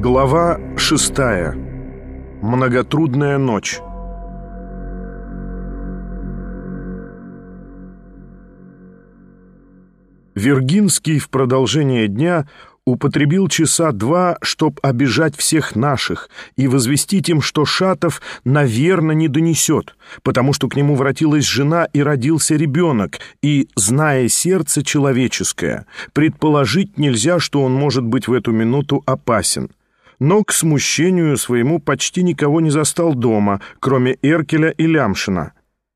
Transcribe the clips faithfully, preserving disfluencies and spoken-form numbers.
Глава шестая. Многотрудная ночь. Вергинский в продолжение дня употребил часа два, чтоб обижать всех наших и возвестить им, что Шатов, наверно, не донесет, потому что к нему воротилась жена и родился ребенок, и, зная сердце человеческое, предположить нельзя, что он может быть в эту минуту опасен. Но к смущению своему почти никого не застал дома, кроме Эркеля и Лямшина.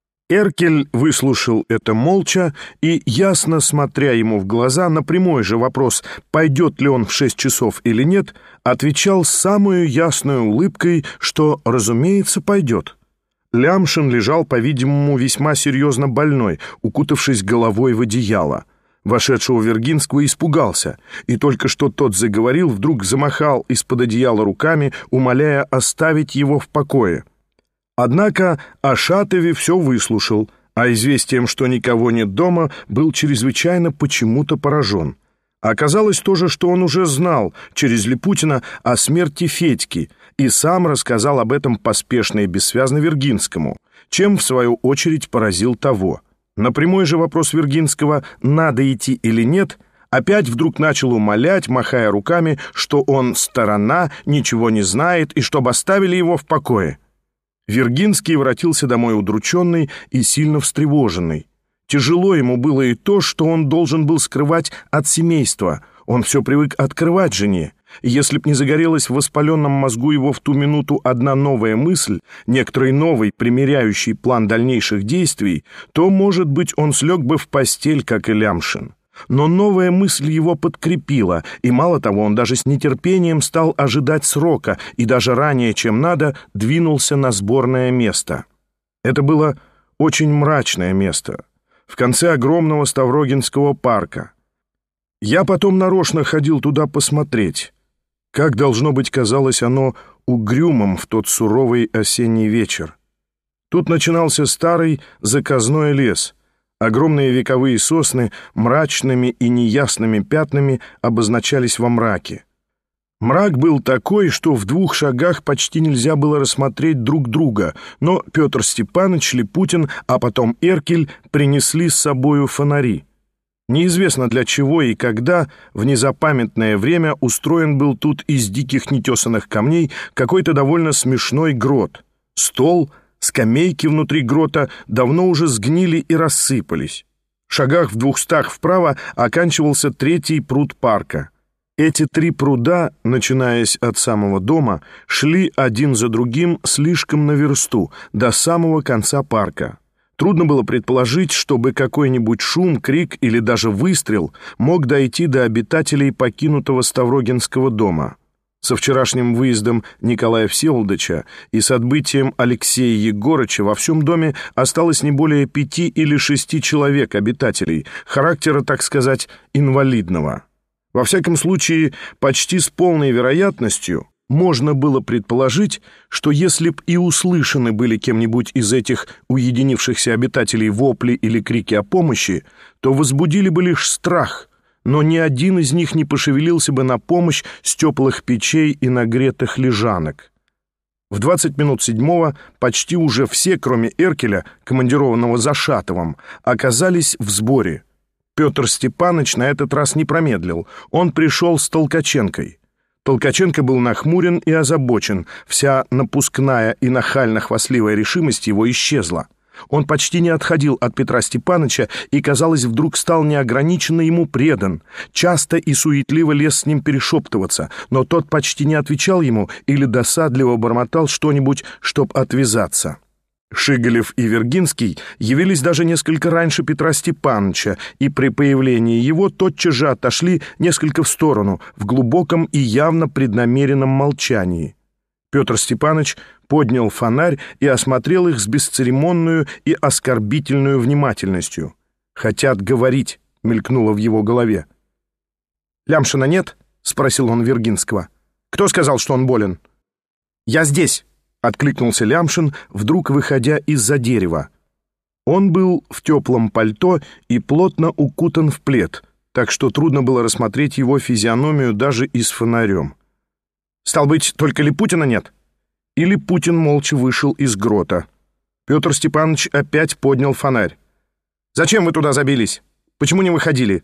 Эркель выслушал это молча и, ясно смотря ему в глаза, на прямой же вопрос, пойдет ли он в шесть часов или нет, отвечал с самой ясной улыбкой, что, разумеется, пойдет. Лямшин лежал, по-видимому, весьма серьезно больной, укутавшись головой в одеяло. Вошедшего Вергинского испугался, и только что тот заговорил, вдруг замахал из-под одеяла руками, умоляя оставить его в покое. Однако о Шатове все выслушал, а известием, что никого нет дома, был чрезвычайно почему-то поражен. Оказалось тоже, что он уже знал через Липутина о смерти Федьки и сам рассказал об этом поспешно и бессвязно Вергинскому, чем, в свою очередь, поразил того. На прямой же вопрос Вергинского, надо идти или нет, опять вдруг начал умолять, махая руками, что он сторона, ничего не знает и чтобы оставили его в покое. Вергинский воротился домой удрученный и сильно встревоженный. Тяжело ему было и то, что он должен был скрывать от семейства. Он все привык открывать жене. И если б не загорелась в воспаленном мозгу его в ту минуту одна новая мысль, некоторый новый, примиряющий план дальнейших действий, то, может быть, он слег бы в постель, как и Лямшин. Но новая мысль его подкрепила, и мало того, он даже с нетерпением стал ожидать срока и даже ранее, чем надо, двинулся на сборное место. Это было очень мрачное место, в конце огромного Ставрогинского парка. Я потом нарочно ходил туда посмотреть. Как, должно быть, казалось оно угрюмым в тот суровый осенний вечер. Тут начинался старый заказной лес. Огромные вековые сосны мрачными и неясными пятнами обозначались во мраке. Мрак был такой, что в двух шагах почти нельзя было рассмотреть друг друга, но Петр Степанович, Липутин, а потом Эркель принесли с собою фонари. Неизвестно для чего и когда, в незапамятное время устроен был тут из диких нетесанных камней какой-то довольно смешной грот. Стол, скамейки внутри грота давно уже сгнили и рассыпались. В шагах в двухстах вправо оканчивался третий пруд парка. Эти три пруда, начинаясь от самого дома, шли один за другим слишком на версту, до самого конца парка. Трудно было предположить, чтобы какой-нибудь шум, крик или даже выстрел мог дойти до обитателей покинутого Ставрогинского дома. Со вчерашним выездом Николая Всеволодовича и с отбытием Алексея Егорыча во всем доме осталось не более пяти или шести человек обитателей, характера, так сказать, инвалидного. Во всяком случае, почти с полной вероятностью можно было предположить, что если б и услышаны были кем-нибудь из этих уединившихся обитателей вопли или крики о помощи, то возбудили бы лишь страх, но ни один из них не пошевелился бы на помощь с теплых печей и нагретых лежанок. В двадцать минут седьмого почти уже все, кроме Эркеля, командированного за Шатовым, оказались в сборе. Петр Степанович на этот раз не промедлил. Он пришел с Толкаченкой. Толкаченко был нахмурен и озабочен. Вся напускная и нахально-хвастливая решимость его исчезла. Он почти не отходил от Петра Степановича и, казалось, вдруг стал неограниченно ему предан. Часто и суетливо лез с ним перешептываться, но тот почти не отвечал ему или досадливо бормотал что-нибудь, чтоб отвязаться. Шигалев и Вергинский явились даже несколько раньше Петра Степановича, и при появлении его тотчас же отошли несколько в сторону, в глубоком и явно преднамеренном молчании. Петр Степанович поднял фонарь и осмотрел их с бесцеремонную и оскорбительную внимательностью. «Хотят говорить», — мелькнуло в его голове. «Лямшина нет?» — спросил он Вергинского. «Кто сказал, что он болен?» «Я здесь», — откликнулся Лямшин, вдруг выходя из-за дерева. Он был в теплом пальто и плотно укутан в плед, так что трудно было рассмотреть его физиономию даже и с фонарем. Стал быть, только Липутина нет?» И Липутин молча вышел из грота. Петр Степанович опять поднял фонарь. «Зачем вы туда забились? Почему не выходили?»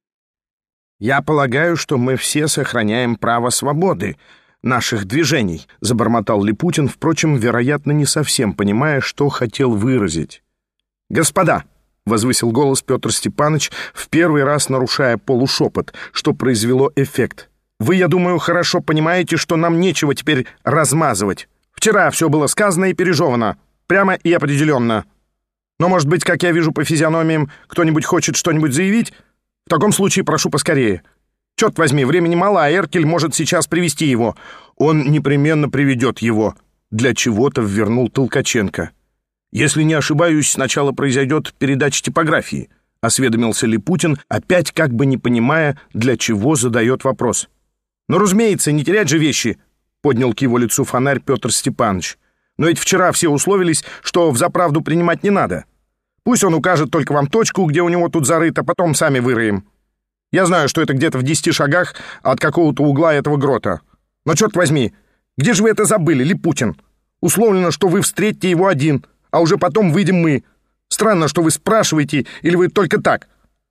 «Я полагаю, что мы все сохраняем право свободы наших движений», — забормотал Липутин, впрочем, вероятно, не совсем понимая, что хотел выразить. «Господа!» — возвысил голос Петр Степанович, в первый раз нарушая полушепот, что произвело эффект. «Вы, я думаю, хорошо понимаете, что нам нечего теперь размазывать. Вчера все было сказано и пережевано, прямо и определенно. Но, может быть, как я вижу по физиономиям, кто-нибудь хочет что-нибудь заявить? В таком случае прошу поскорее. Черт возьми, времени мало, а Эркель может сейчас привести его. Он непременно приведет его». Для чего-то ввернул Толкаченко. «Если не ошибаюсь, сначала произойдет передача типографии», — осведомился Липутин, опять как бы не понимая, для чего задает вопрос. «Ну, разумеется, не терять же вещи», — поднял к его лицу фонарь Петр Степанович. «Но ведь вчера все условились, что взаправду принимать не надо. Пусть он укажет только вам точку, где у него тут зарыто, потом сами выроем. Я знаю, что это где-то в десяти шагах от какого-то угла этого грота. Но, черт возьми, где же вы это забыли, Липутин? Условлено, что вы встретите его один, а уже потом выйдем мы. Странно, что вы спрашиваете, или вы только так?»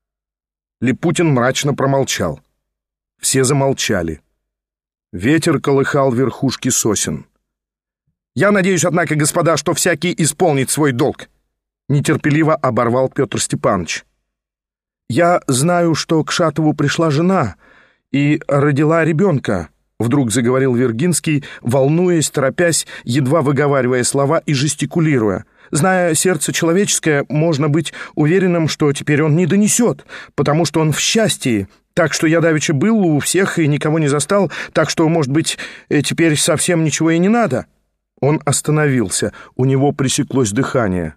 Липутин мрачно промолчал. Все замолчали. Ветер колыхал верхушки сосен. «Я надеюсь, однако, господа, что всякий исполнит свой долг», — нетерпеливо оборвал Петр Степанович. «Я знаю, что к Шатову пришла жена и родила ребенка», — вдруг заговорил Вергинский, волнуясь, торопясь, едва выговаривая слова и жестикулируя. «Зная сердце человеческое, можно быть уверенным, что теперь он не донесет, потому что он в счастье. Так что я давеча был у всех и никого не застал, так что, может быть, теперь совсем ничего и не надо». Он остановился, у него пресеклось дыхание.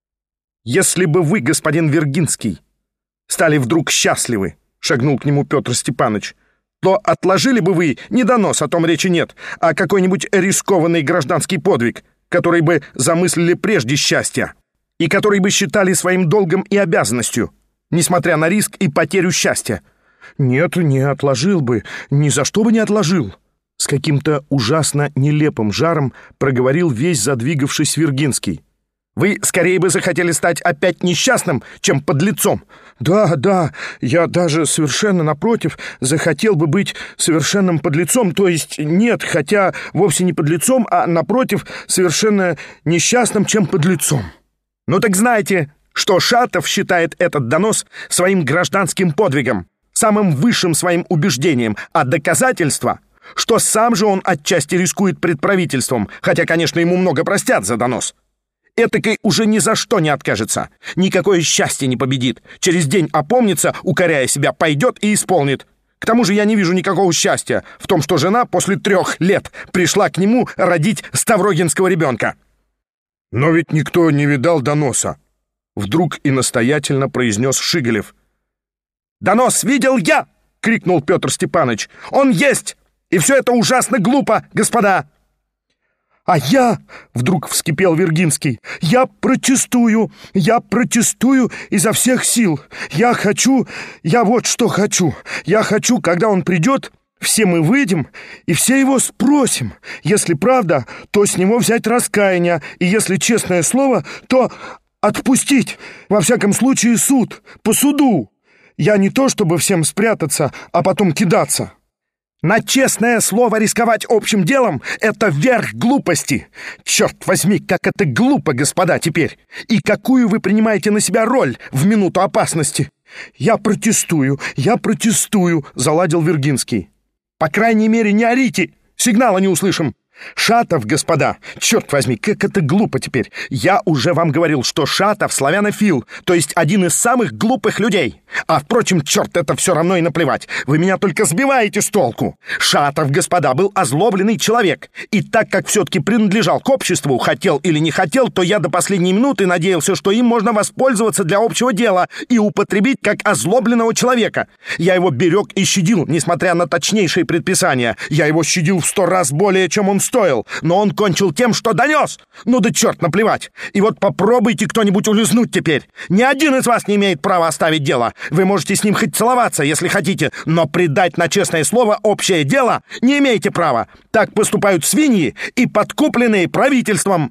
«Если бы вы, господин Вергинский, стали вдруг счастливы», — шагнул к нему Петр Степанович, «то отложили бы вы не донос, о том речи нет, а какой-нибудь рискованный гражданский подвиг, который бы замыслили прежде счастья и который бы считали своим долгом и обязанностью, несмотря на риск и потерю счастья». «Нет, не отложил бы, ни за что бы не отложил», — с каким-то ужасно нелепым жаром проговорил весь задвигавшись Вергинский. «Вы скорее бы захотели стать опять несчастным, чем подлецом». «Да, да, я даже совершенно напротив захотел бы быть совершенным подлецом, то есть нет, хотя вовсе не подлецом, а напротив совершенно несчастным, чем подлецом». «Ну так знаете, что Шатов считает этот донос своим гражданским подвигом, самым высшим своим убеждением, а доказательство, что сам же он отчасти рискует пред правительством, хотя, конечно, ему много простят за донос. Этакой уже ни за что не откажется, никакое счастье не победит, через день опомнится, укоряя себя, пойдет и исполнит. К тому же я не вижу никакого счастья в том, что жена после трех лет пришла к нему родить ставрогинского ребенка». «Но ведь никто не видал доноса», — вдруг и настоятельно произнес Шиголев. «Донос видел я!» — крикнул Петр Степанович. «Он есть! И все это ужасно глупо, господа!» «А я, — вдруг вскипел Вергинский, — я протестую, я протестую изо всех сил. Я хочу, я вот что хочу. Я хочу, когда он придет, все мы выйдем и все его спросим. Если правда, то с него взять раскаяние, и если честное слово, то отпустить. Во всяком случае суд, по суду. Я не то, чтобы всем спрятаться, а потом кидаться. На честное слово рисковать общим делом — это верх глупости. Черт возьми, как это глупо, господа, теперь. И какую вы принимаете на себя роль в минуту опасности? Я протестую, я протестую, — заладил Вергинский. По крайней мере, не орите, сигнала не услышим. Шатов, господа, черт возьми, как это глупо теперь. Я уже вам говорил, что Шатов славянофил, то есть один из самых глупых людей. А, впрочем, черт, это все равно и наплевать. Вы меня только сбиваете с толку. Шатов, господа, был озлобленный человек. И так как все-таки принадлежал к обществу, хотел или не хотел, то я до последней минуты надеялся, что им можно воспользоваться для общего дела и употребить как озлобленного человека. Я его берег и щадил, несмотря на точнейшие предписания. Я его щадил в сто раз более, чем он удостоил, но он кончил тем, что донес. Ну да черт, наплевать. И вот попробуйте кто-нибудь улизнуть теперь. Ни один из вас не имеет права оставить дело. Вы можете с ним хоть целоваться, если хотите, но предать на честное слово общее дело не имеете права. Так поступают свиньи и подкупленные правительством».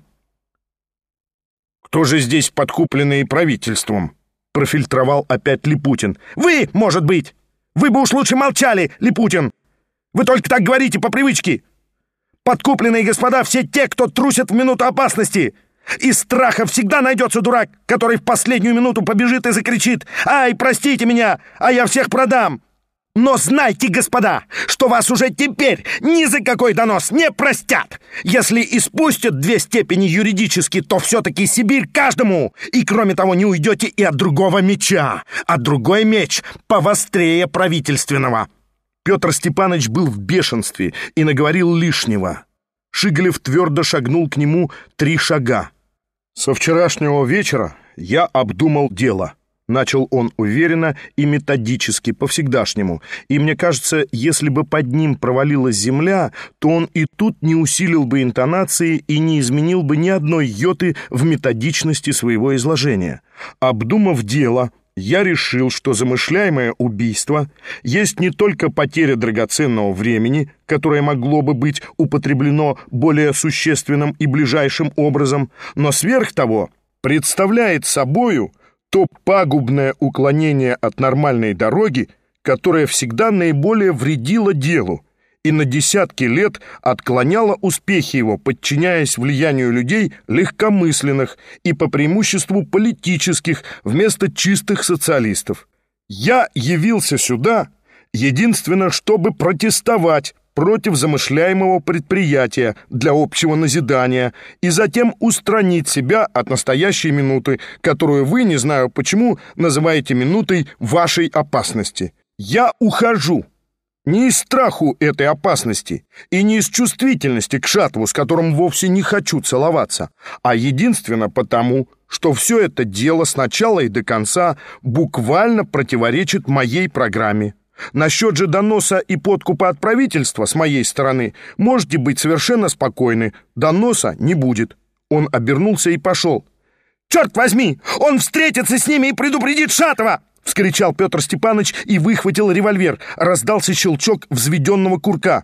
«Кто же здесь подкупленные правительством?» — профильтровал опять Липутин. «Вы, может быть! Вы бы уж лучше молчали, Липутин! Вы только так говорите по привычке! Подкупленные господа все те, кто трусят в минуту опасности! Из страха всегда найдется дурак, который в последнюю минуту побежит и закричит: «Ай, простите меня, а я всех продам!» Но знайте, господа, что вас уже теперь ни за какой донос не простят. Если испустят две степени юридически, то все-таки Сибирь каждому. И кроме того, не уйдете и от другого меча. А другой меч повострее правительственного». Петр Степанович был в бешенстве и наговорил лишнего. Шигалев твердо шагнул к нему три шага. «Со вчерашнего вечера я обдумал дело». Начал он уверенно и методически, по-всегдашнему. И мне кажется, если бы под ним провалилась земля, то он и тут не усилил бы интонации и не изменил бы ни одной йоты в методичности своего изложения. Обдумав дело, я решил, что замышляемое убийство есть не только потеря драгоценного времени, которое могло бы быть употреблено более существенным и ближайшим образом, но сверх того представляет собою то пагубное уклонение от нормальной дороги, которое всегда наиболее вредило делу и на десятки лет отклоняло успехи его, подчиняясь влиянию людей легкомысленных и по преимуществу политических вместо чистых социалистов. Я явился сюда единственно, чтобы протестовать против замышляемого предприятия для общего назидания и затем устранить себя от настоящей минуты, которую вы, не знаю почему, называете минутой вашей опасности. Я ухожу. Не из страху этой опасности и не из чувствительности к Шатову, с которым вовсе не хочу целоваться, а единственно потому, что все это дело с начала и до конца буквально противоречит моей программе. Насчет же доноса и подкупа от правительства с моей стороны можете быть совершенно спокойны. Доноса не будет. Он обернулся и пошел. «Черт возьми! Он встретится с ними и предупредит Шатова!» — вскричал Петр Степанович и выхватил револьвер. Раздался щелчок взведенного курка.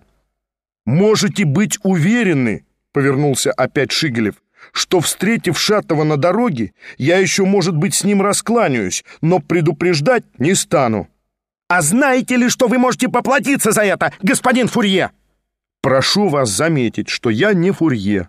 «Можете быть уверены, — повернулся опять Шигалев, — что, встретив Шатова на дороге, я еще, может быть, с ним раскланяюсь, но предупреждать не стану». «А знаете ли, что вы можете поплатиться за это, господин Фурье?» «Прошу вас заметить, что я не Фурье.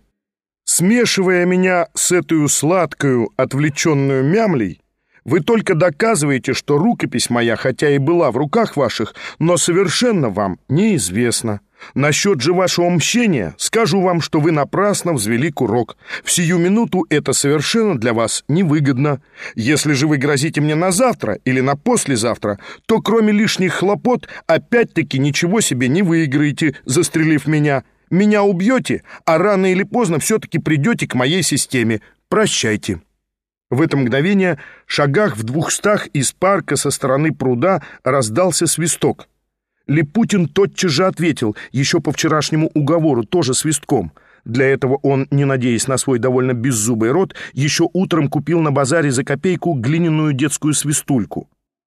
Смешивая меня с этой сладкою, отвлеченную мямлей, вы только доказываете, что рукопись моя, хотя и была в руках ваших, но совершенно вам неизвестна. Насчет же вашего мщения скажу вам, что вы напрасно взвели курок. В сию минуту это совершенно для вас невыгодно. Если же вы грозите мне на завтра или на послезавтра, то кроме лишних хлопот опять-таки ничего себе не выиграете, застрелив меня. Меня убьете, а рано или поздно все-таки придете к моей системе. Прощайте». В это мгновение, шагах в двухстах из парка со стороны пруда, раздался свисток. Липутин тотчас же ответил, еще по вчерашнему уговору, тоже свистком. Для этого он, не надеясь на свой довольно беззубый рот, еще утром купил на базаре за копейку глиняную детскую свистульку.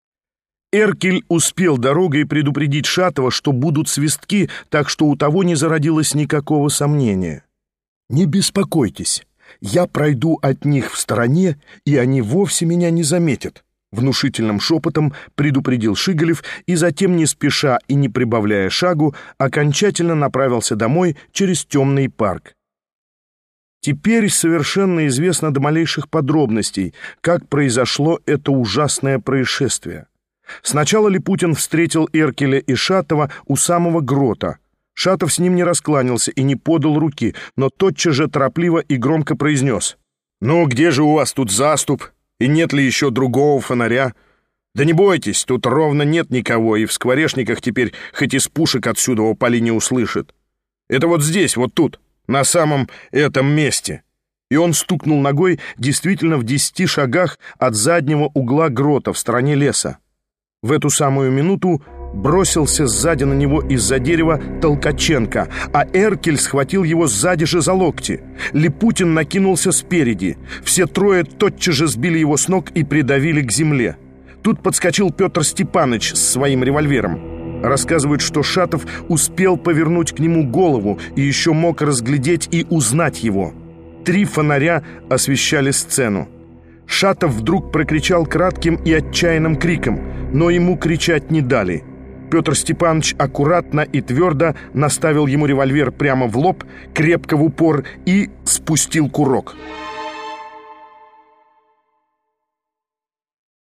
Эркель успел дорогой предупредить Шатова, что будут свистки, так что у того не зародилось никакого сомнения. «Не беспокойтесь, я пройду от них в стороне, и они вовсе меня не заметят», — внушительным шепотом предупредил Шигалев и затем, не спеша и не прибавляя шагу, окончательно направился домой через темный парк. Теперь совершенно известно до малейших подробностей, как произошло это ужасное происшествие. Сначала Липутин встретил Эркеля и Шатова у самого грота. Шатов с ним не раскланялся и не подал руки, но тотчас же торопливо и громко произнес: «Ну, где же у вас тут заступ? И нет ли еще другого фонаря? Да не бойтесь, тут ровно нет никого, и в скворечниках теперь хоть из пушек отсюда опали не услышит. Это вот здесь, вот тут, на самом этом месте». И он стукнул ногой действительно в десяти шагах от заднего угла грота в стороне леса. В эту самую минуту Бросился сзади на него из-за дерева Толкаченко, а Эркель схватил его сзади же за локти. Липутин накинулся спереди. Все трое тотчас же сбили его с ног и придавили к земле. Тут подскочил Петр Степаныч с своим револьвером. Рассказывают, что Шатов успел повернуть к нему голову и еще мог разглядеть и узнать его. Три фонаря освещали сцену. Шатов вдруг прокричал кратким и отчаянным криком, но ему кричать не дали. Петр Степанович аккуратно и твердо наставил ему револьвер прямо в лоб, крепко в упор, и спустил курок.